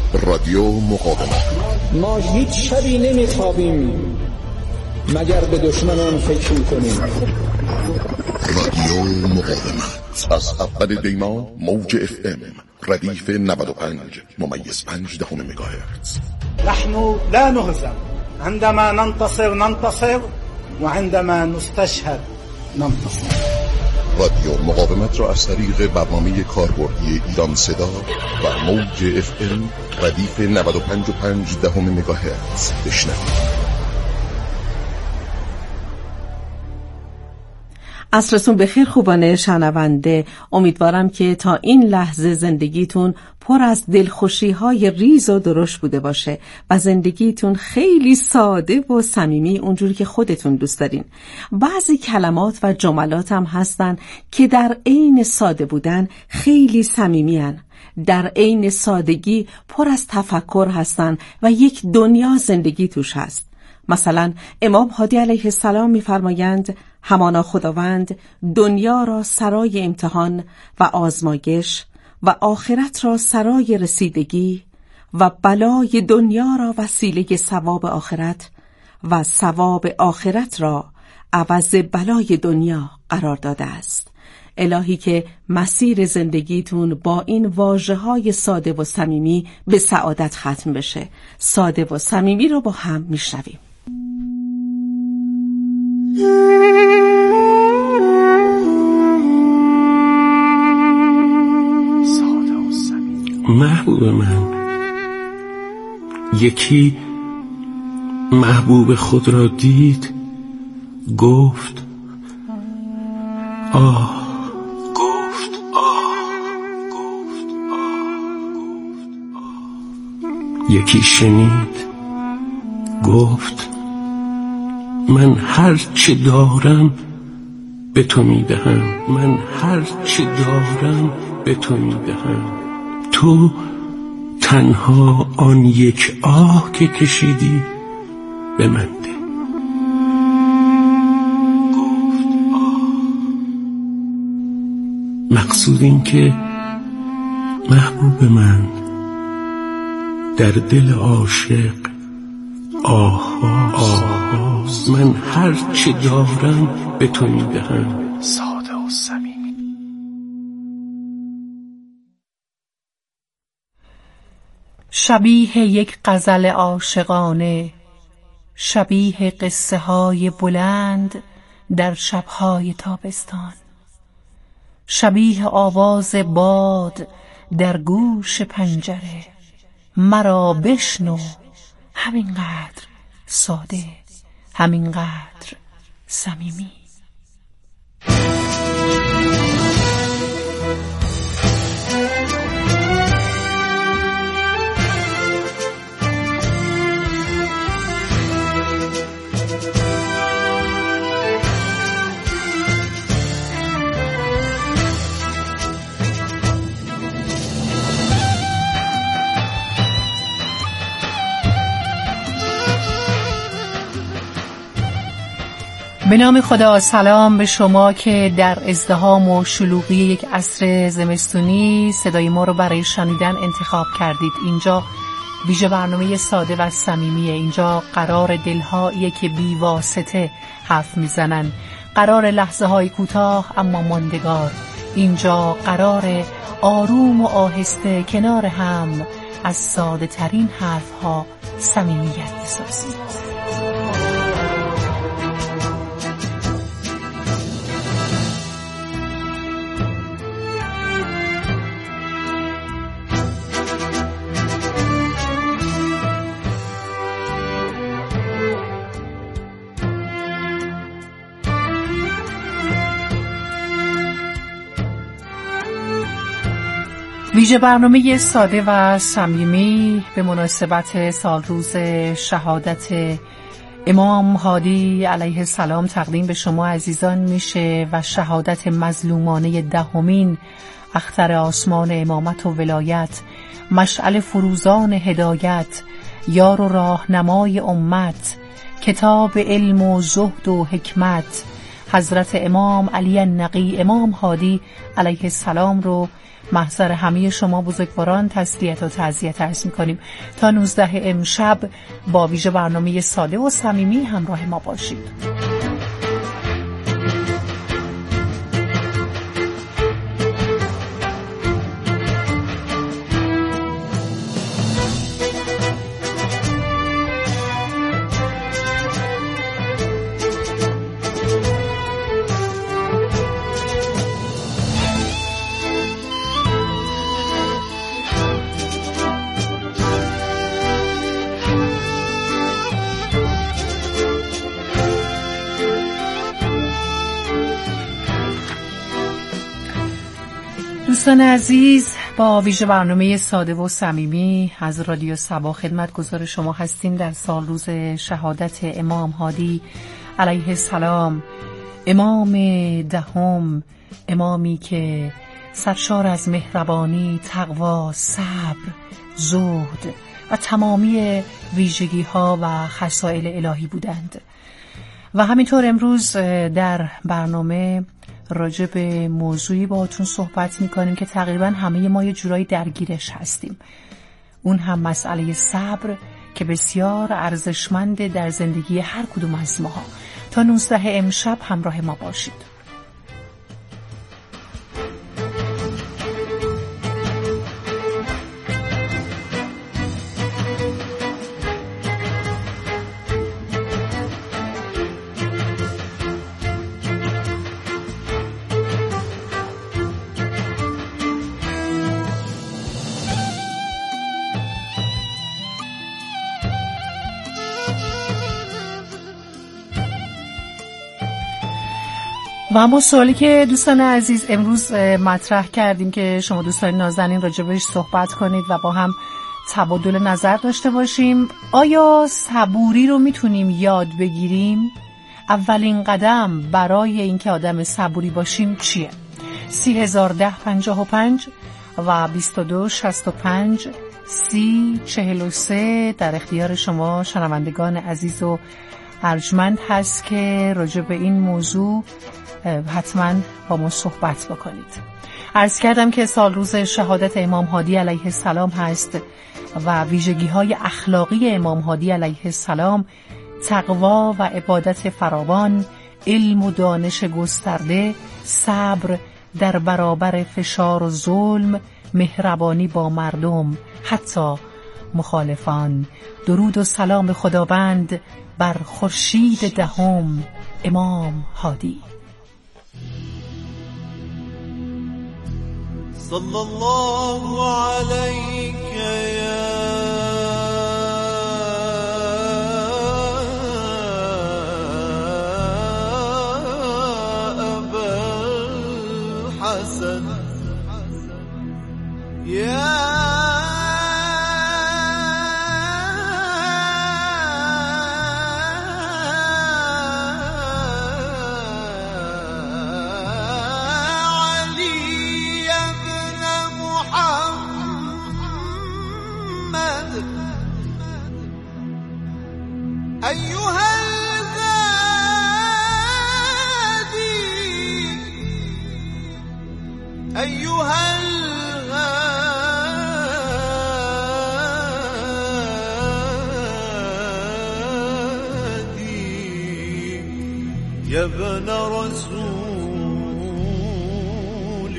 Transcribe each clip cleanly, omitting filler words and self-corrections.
رادیو مقاومت. ما هیچ شبی نمیخوابیم مگر به دشمنان فکر کنیم. رادیو مقاومت از اول دیما موج FM ردیف 95.5 مگاهرتز. نحن لا نهزم عندما ننتصر وعندما نستشهد ننتصر. رادیو مقاومت را از طریق برنامه کاربردی ایران صدا و موج FM ردیف 95.5 مگاهرتز بشنوید. عصرتون بخیر خوبان شنونده. امیدوارم که تا این لحظه زندگیتون پر از دلخوشی‌های ریز و درشت بوده باشه و زندگیتون خیلی ساده و صمیمی اونجوری که خودتون دوست دارین. بعضی کلمات و جملات هم هستن که در عین ساده بودن خیلی صمیمی‌ان، در عین سادگی پر از تفکر هستن و یک دنیا زندگی توش هست. مثلا امام هادی علیه السلام می‌فرمایند همانا خداوند دنیا را سرای امتحان و آزمایش و آخرت را سرای رسیدگی و بلای دنیا را وسیله ثواب آخرت و ثواب آخرت را عوض بلای دنیا قرار داده است. الهی که مسیر زندگیتون با این واژه‌های ساده و صمیمی به سعادت ختم بشه. ساده و صمیمی رو با هم میشنویم. محبوب من، یکی محبوب خود را دید، گفت آه، گفت آه، گفت آه، گفت آه. یکی شنید، گفت من هر چه دارم به تو میدهم، من هر چه دارم به تو میدهم. تو تنها آن یک آه که کشیدی به من ده. گفت آه. مقصود این که محبوب من در دل عاشق آه من هر چه دارم به تو میدهم. ساده و صمیمی. شبیه یک غزل عاشقانه، شبیه قصه های بلند در شبهای تابستان، شبیه آواز باد در گوش پنجره. مرا بشنو، همینقدر ساده، همینقدر صمیمی. به نام خدا. سلام به شما که در ازدحام و شلوغی یک عصر زمستونی صدای ما رو برای شنیدن انتخاب کردید. اینجا ویژه برنامه ساده و صمیمیه. اینجا قرار دلهایی که بی واسطه حرف میزنن، قرار لحظه های کوتاه اما ماندگار. اینجا قرار آروم و آهسته کنار هم از ساده ترین حرف ها صمیمیت بسازید. ویژه برنامه ساده و صمیمی به مناسبت سالروز شهادت امام هادی علیه السلام تقدیم به شما عزیزان میشه و شهادت مظلومانه دهمین اختر آسمان امامت و ولایت، مشعل فروزان هدایت، یار و راهنمای امت، کتاب علم و زهد و حکمت، حضرت امام علی النقی امام هادی علیه السلام رو محضر همه شما بزرگواران تسلیت و تعزیت عرض می‌کنیم. تا 19 امشب با ویژه برنامه ساده و صمیمی همراه ما باشید. دوستان عزیز، با ویژه برنامه ساده و صمیمی از رادیو صبا خدمتگزار شما هستیم در سال روز شهادت امام هادی علیه السلام، امام دهم، امامی که سرشار از مهربانی، تقوا، صبر، زهد و تمامی ویژگی ها و خصائل الهی بودند. و همینطور امروز در برنامه راجع به موضوعی باهاتون صحبت میکنیم که تقریبا همه ما یه جورایی درگیرش هستیم. اون هم مسئله صبر که بسیار ارزشمنده در زندگی هر کدوم از ماها. تا 19 امشب همراه ما باشید. و اما سوالی که دوستان عزیز امروز مطرح کردیم که شما دوستان نازنین راجبش صحبت کنید و با هم تبادل نظر داشته باشیم: آیا صبوری رو میتونیم یاد بگیریم؟ اولین قدم برای اینکه آدم صبوری باشیم چیه؟ 301055 و 2265 3043 در اختیار شما شنوندگان عزیز و ارجمند هست که راجع به این موضوع حتما با ما صحبت بکنید. عرض کردم که سال روز شهادت امام هادی علیه السلام هست و ویژگی های اخلاقی امام هادی علیه السلام تقوا و عبادت فراوان، علم و دانش گسترده، صبر در برابر فشار و ظلم، مهربانی با مردم حتی مخالفان. درود و سلام خداوند بر خورشید دهم امام هادی. صلی الله علیک یا ابا الحسن یا يا ابن رسول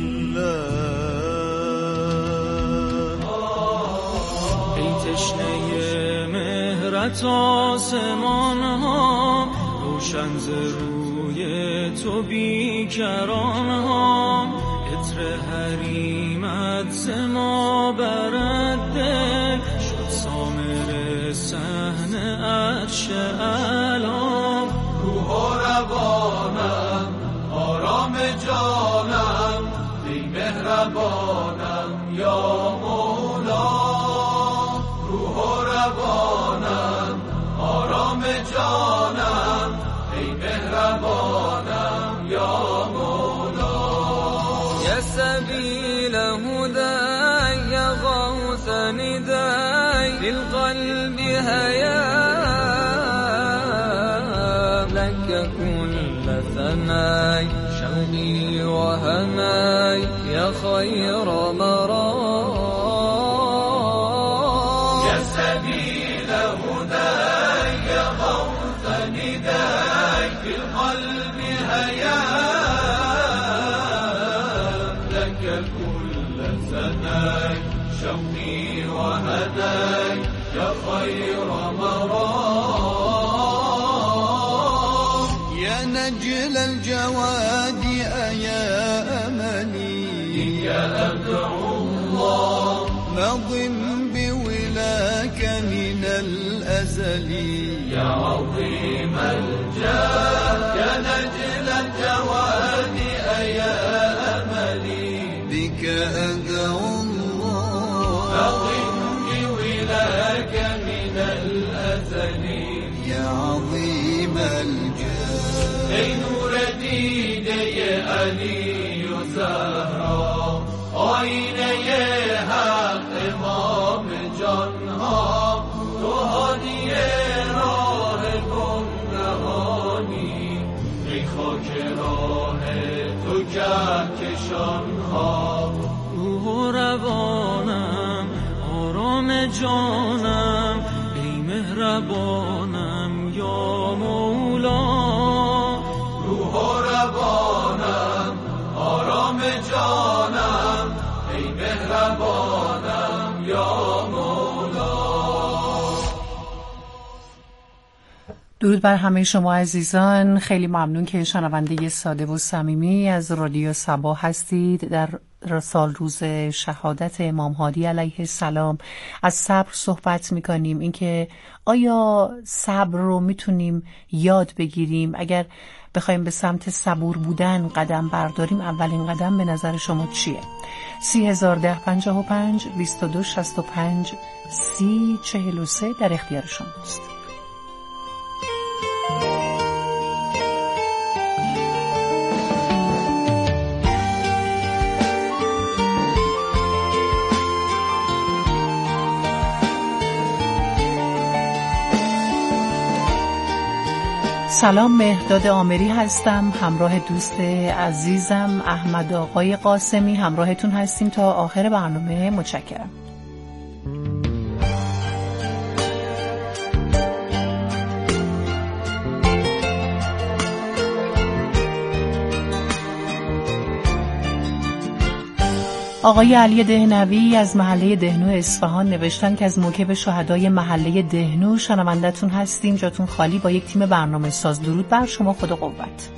الله ای تشنه مهرت آسمان ها، روشن ز روی تو بیکران ها، عطر حریمت ز ما برد دل، شد سامر صحن عرش اعلام. روح و روانم آرام جانم، ای مهربانم یا مولا. روح و روانم آرام جانم، ای مهربانم یا مولا. یا سبیل هدی یا غوث ندی للقلب هیا، لك كل ثناي شوقي وهناي يا يا خير مرام يا سبيل هداي يا غوث نداي في القلب هيام لك كل سناي شوقي وهداي يا خير مرام يا نجل الجواد أيا أملي يا أدعو الله مض بولاك من الأزل يا عظيم الجاه يا نجل الجواد أيا أملي بك أدعو الله مض بولاك من الأزل يا عظيم الجاه أي نور ديد يا علي زهرا آینه حق امام جان ها تو هادی راه گمراهانی ای خاک راه تو کهکشان ها روح و روانم آرام جانم ای مهربانم یا مولا روح و روانم آرام جانم ای مهربانم یا مولا. درود بر همه شما عزیزان، خیلی ممنون که شنونده ساده و صمیمی از رادیو صبا هستید. در سال روز شهادت امام هادی علیه السلام از صبر صحبت میکنیم، اینکه آیا صبر رو میتونیم یاد بگیریم؟ اگر بخوایم به سمت صبور بودن قدم برداریم، اولین قدم به نظر شما چیه؟ 301055 2265 3043 در اختیار شماست. سلام، مهرداد آمری هستم، همراه دوست عزیزم احمد آقای قاسمی همراهتون هستیم تا آخر برنامه. متشکرم. آقای علی دهنوی از محله دهنو اصفهان نوشتن که از موکب شهدای محله دهنو شنوندتون هستیم، جاتون خالی با یک تیم برنامه ساز. درود بر شما، خدا قوت.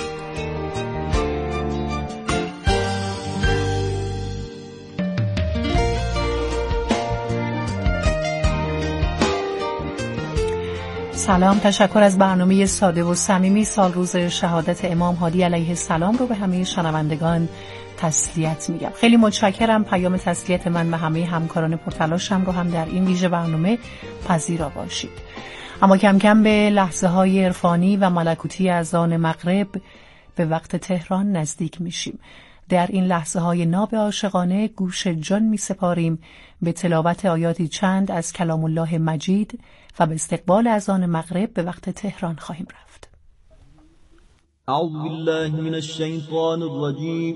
سلام، تشکر از برنامه ساده و صمیمی سال روز شهادت امام هادی علیه السلام رو به همه شنوندگان تسلیت میگم. خیلی متشکرم. پیام تسلیت من به همه همکاران پرتلاشم رو هم در این ویژه برنامه پذیرا باشید. اما کم کم به لحظه های عرفانی و ملکوتی اذان مغرب به وقت تهران نزدیک میشیم. در این لحظه های ناب عاشقانه گوش جان می سپاریم به تلاوت آیاتی چند از کلام الله مجید و به استقبال اذان مغرب به وقت تهران خواهیم رفت. اعوذ بالله من الشیطان الرجیم.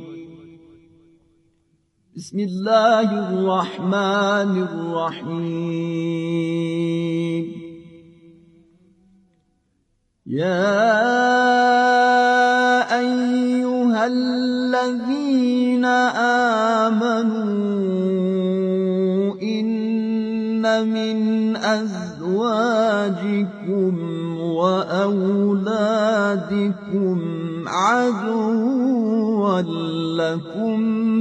بسم الله الرحمن الرحیم. یا ایها الذین آمنوا ان من ازواجکم و اولادکم عدوا لكم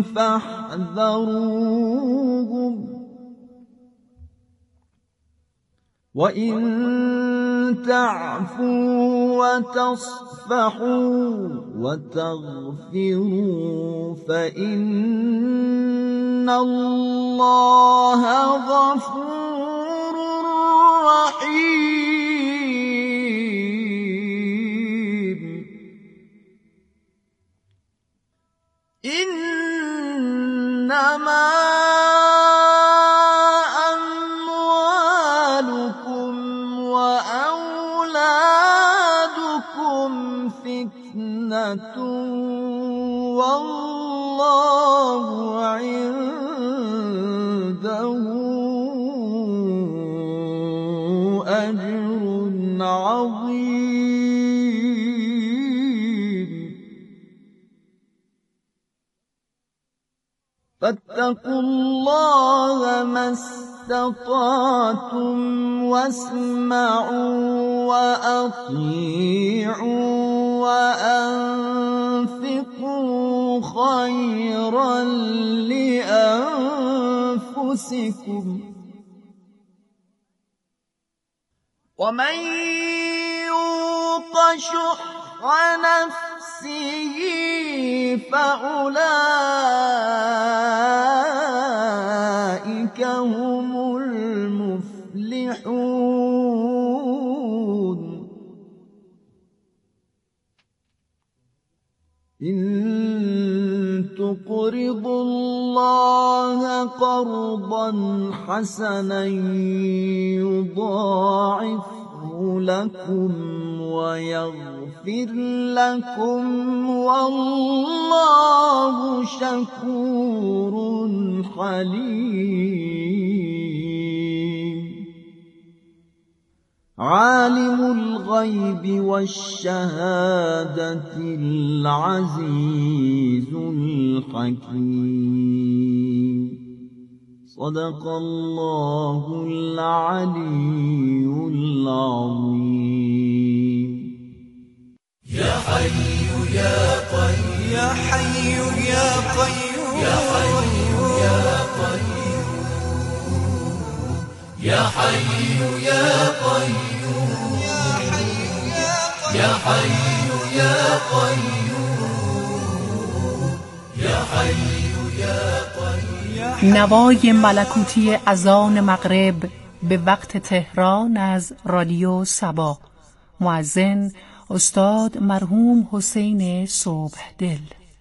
فاحذروهم وإن تعفوا وتصفحوا وتغفروا فإن الله غفور رحيم. إنما أموالكم وأولادكم فتنة والله فاتقوا الله ما استطعتم واسمعوا وأطيعوا وأنفقوا خيرا لأنفسكم ومن يوق شح نفسه فأولئك هم المفلحون إن تقرضوا الله قرضا حسنا يضاعفه لكم ويغفر لكم والله شكور حليم عالم الغيب والشهادة العزيز الحكيم صدق الله العلي العظيم يا حي يا قيوم يا حي يا قيوم يا حي يا قيوم يا حي يا قيوم يا حي يا قيوم يا حي يا قيوم. نوای ملکوتی اذان مغرب به وقت تهران از رادیو صبا. مؤذن استاد مرحوم حسین صبحدل.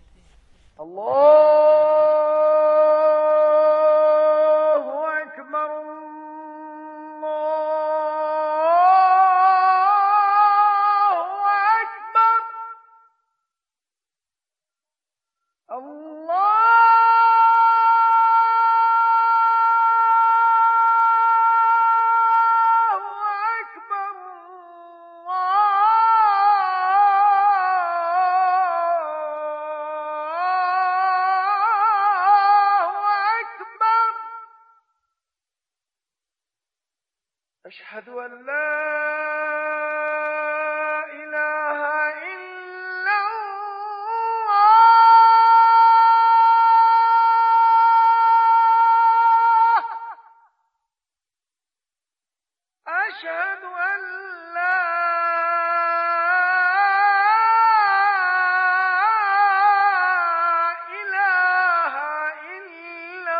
أشهد أن لا إله إلا الله أشهد أن لا إله إلا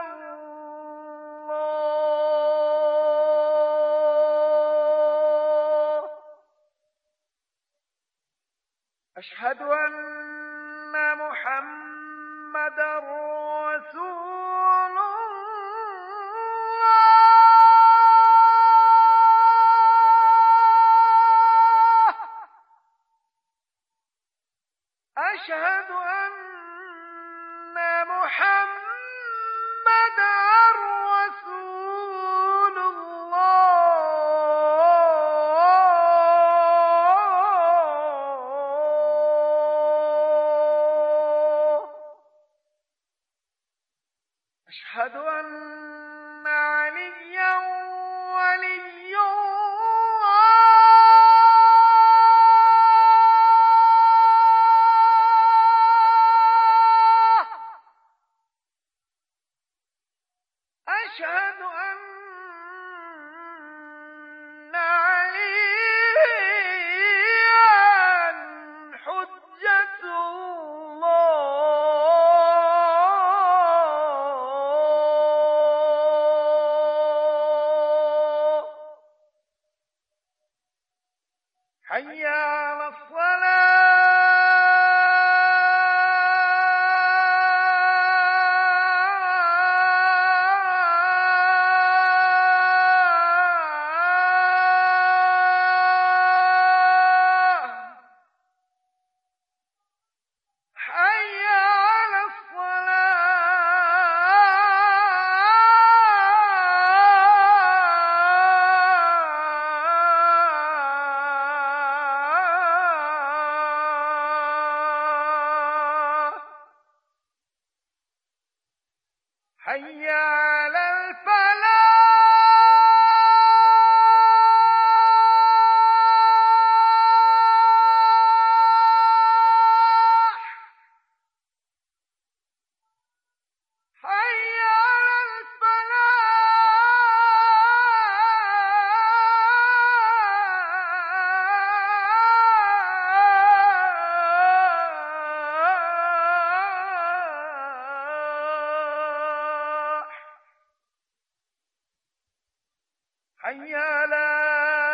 الله أشهد أن محمدا رسول الله أشهد أن محمدا رسول الله أشهد أن عليا ولي الله أشهد أن عليا حجة الله حي على الصلاة حي على الصلاة حي على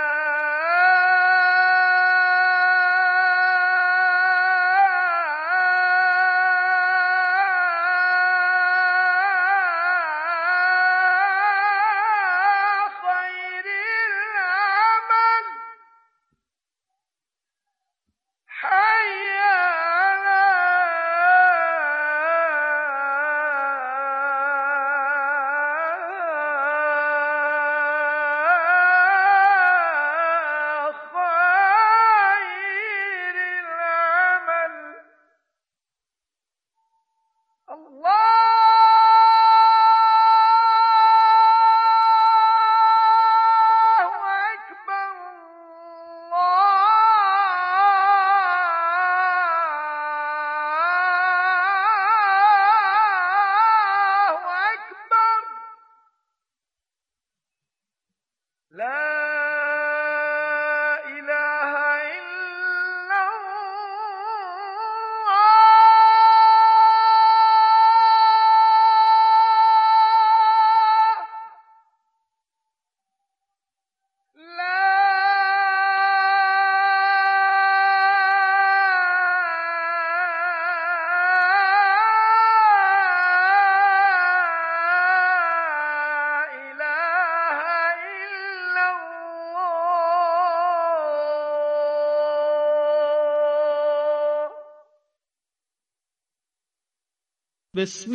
بسم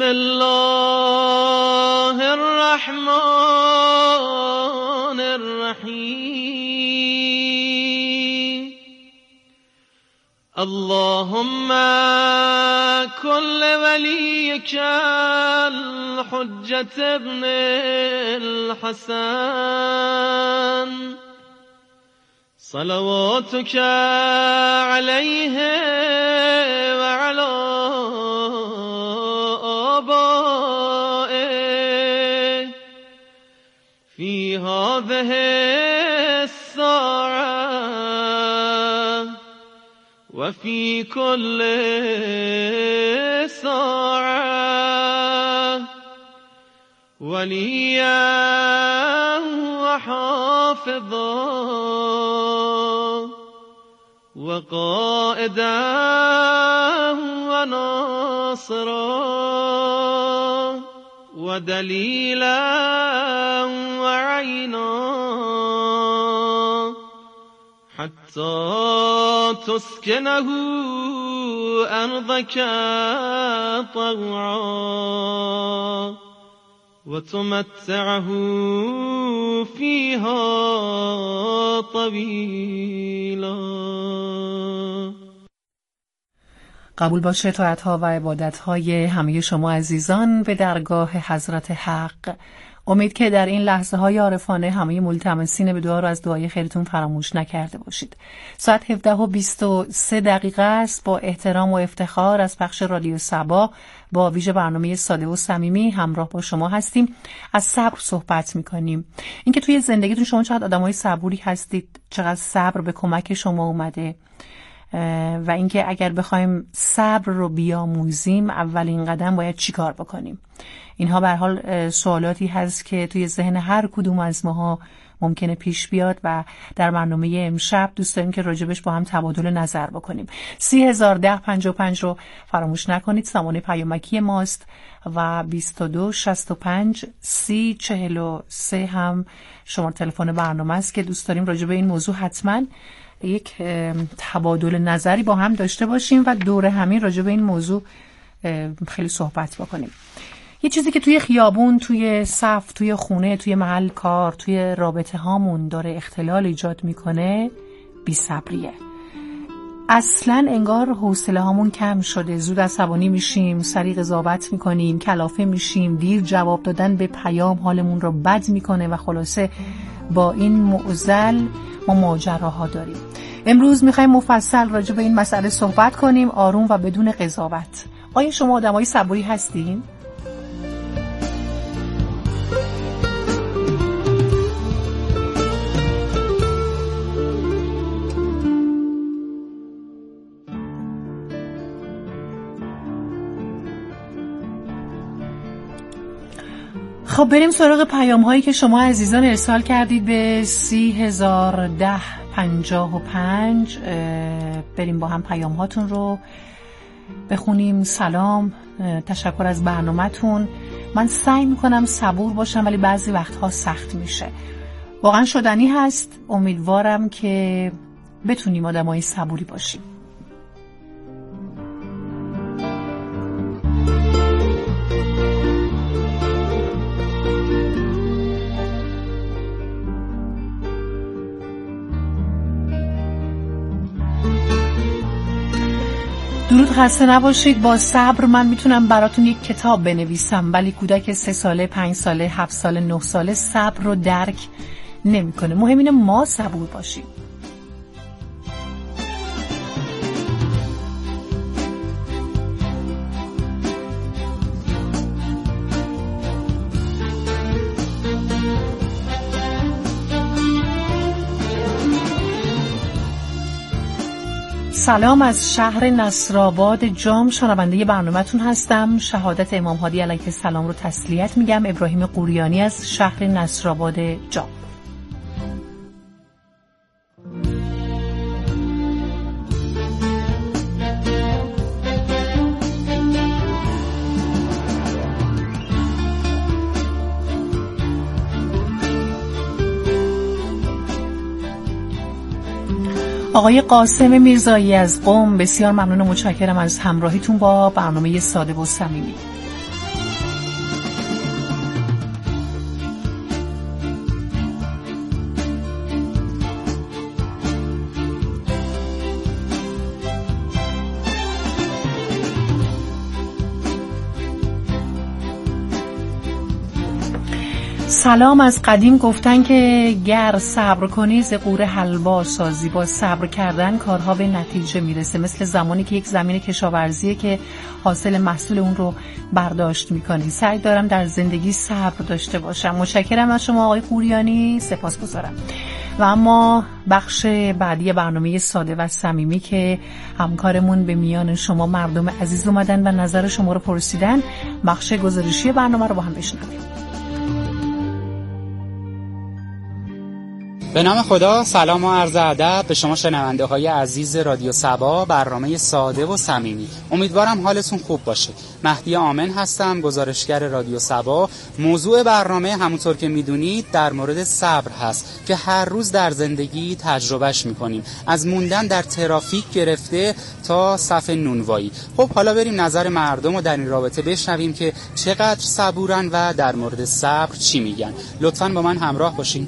الله الرحمن الرحيم اللهم كن لوليك الحجة ابن الحسن صلواتك عليه وعلى آبائه في هذه الساعة وفي كل ساعة وليا وحافظا وقائدا وناصرا ودليلا وعينا حتى تسكنه أرضك طوعا وتمتعه فيها طويلا. قبول باشه طاعت‌ها و عبادت‌های همه شما عزیزان به درگاه حضرت حق. امید که در این لحظه های عارفانه همه ملتمسین به دعا رو از دعای خیرتون فراموش نکرده باشید. ساعت 17:23 است. با احترام و افتخار از پخش رادیو صبا با ویژه برنامه ساده و صمیمی همراه با شما هستیم. از صبر صحبت می‌کنیم. اینکه توی زندگیتون شما چقدر آدمای صبوری هستید، چقدر صبر به کمک شما اومده و اینکه اگر بخوایم صبر رو بیاموزیم اولین قدم باید چی کار بکنیم. اینها به هر حال سوالاتی هست که توی ذهن هر کدوم از ماها ممکنه پیش بیاد و در برنامه امشب دوست داریم که راجبش با هم تبادل نظر بکنیم. 301055 رو فراموش نکنید، سامانه پیامکی ماست و 2265 3043 هم شماره تلفن برنامه است که دوست داریم راجب این موضوع حتما یک تبادل نظری با هم داشته باشیم و دور همین راجع به این موضوع خیلی صحبت بکنیم. یه چیزی که توی خیابون، توی صف، توی خونه، توی محل کار، توی رابطه هامون داره اختلال ایجاد میکنه بی‌صبریه. اصلاً انگار حوصله هامون کم شده، زود عصبانی میشیم، سریع قضاوت میکنیم، کلافه میشیم، دیر جواب دادن به پیام حالمون رو بد میکنه و خلاصه با این معضل ما ماجراها داریم. امروز میخوایم مفصل راجع به این مسئله صحبت کنیم، آروم و بدون قضاوت. آیا شما آدمای صبوری هستین؟ خب بریم سراغ پیام هایی که شما عزیزان ارسال کردید به 301055. بریم با هم پیام هاتون رو بخونیم. سلام، تشکر از برنامه‌تون. من سعی میکنم صبور باشم ولی بعضی وقتها سخت میشه. واقعا شدنی هست. امیدوارم که بتونیم آدمای صبوری باشیم. درود، خسته نباشید. با صبر من میتونم براتون یک کتاب بنویسم، ولی کودک 3 ساله، 5 ساله، 7 ساله، 9 ساله صبر رو درک نمیکنه. مهم اینه ما صبور باشیم. سلام، از شهر نصرآباد جام شنونده برنامه‌تون هستم. شهادت امام هادی علیه السلام رو تسلیت میگم. ابراهیم قوریانی از شهر نصرآباد جام. آقای قاسم میرزایی از قم، بسیار ممنون و متشکرم از همراهیتون با برنامه ساده و صمیمی. سلام، از قدیم گفتن که گر صبر کنی ز قوره حلوا سازی. با صبر کردن کارها به نتیجه میرسه، مثل زمانی که یک زمین کشاورزیه که حاصل محصول اون رو برداشت میکنی. سعی دارم در زندگی صبر داشته باشم. متشکرم از شما آقای قوریانی، سپاسگزارم. و اما بخش بعدی برنامه ساده و صمیمی که همکارمون به میان شما مردم عزیز اومدن و نظر شما رو پرسیدن، بخش گزارشی برنامه رو با هم بشنویم. به نام خدا، سلام و عرض ادب به شما شنونده های عزیز رادیو صبا، برنامه ساده و صمیمی. امیدوارم حالتون خوب باشه. مهدی آمن هستم، گزارشگر رادیو صبا. موضوع برنامه همونطور که میدونید در مورد صبر هست که هر روز در زندگی تجربهش میکنیم، از موندن در ترافیک گرفته تا صف نونوایی. خب حالا بریم نظر مردم رو در این رابطه بشنویم که چقدر صبورن و در مورد صبر چی میگن. لطفاً با من همراه باشین.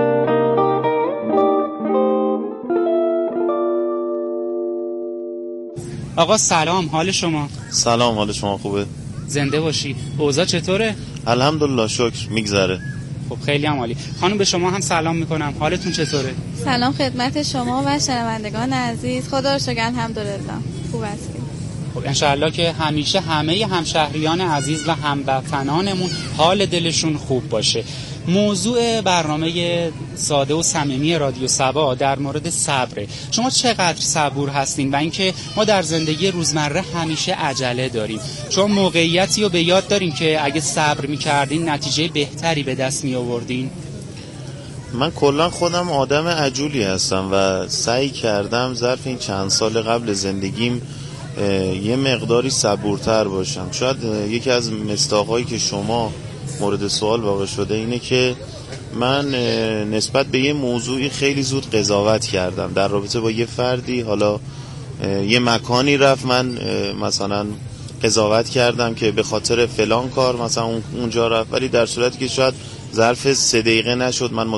آقا سلام، حال شما؟ سلام، حال شما خوبه؟ زنده باشی. اوضاع چطوره؟ الحمدلله، شکر، میگذره. خب خیلی هم عالی. خانم به شما هم سلام میکنم، حالتون چطوره؟ سلام خدمت شما و شنوندگان عزیز. خدا رو شکر، الحمدلله خوب هستیم. خب انشالله که همیشه همه همشهریان عزیز و هموطنانمون حال دلشون خوب باشه. موضوع برنامه ساده و صمیمی رادیو صبا در مورد صبره. شما چقدر صبور هستین و اینکه ما در زندگی روزمره همیشه عجله داریم. چون موقعیتی رو به یاد دارین که اگه صبر می‌کردین نتیجه بهتری به دست می‌آوردین؟ من کلا خودم آدم عجولی هستم و سعی کردم ظرف این چند سال قبل زندگیم یه مقداری صبورتر باشم. شاید یکی از مصداقایی که شما مورد سوال واقع شده اینه که من نسبت به یه موضوعی خیلی زود قضاوت کردم در رابطه با یه فردی. حالا یه مکانی رفت، من مثلا قضاوت کردم که به خاطر فلان کار مثلا اونجا رفت، ولی در صورتی که شاید ظرف 3 دقیقه نشد من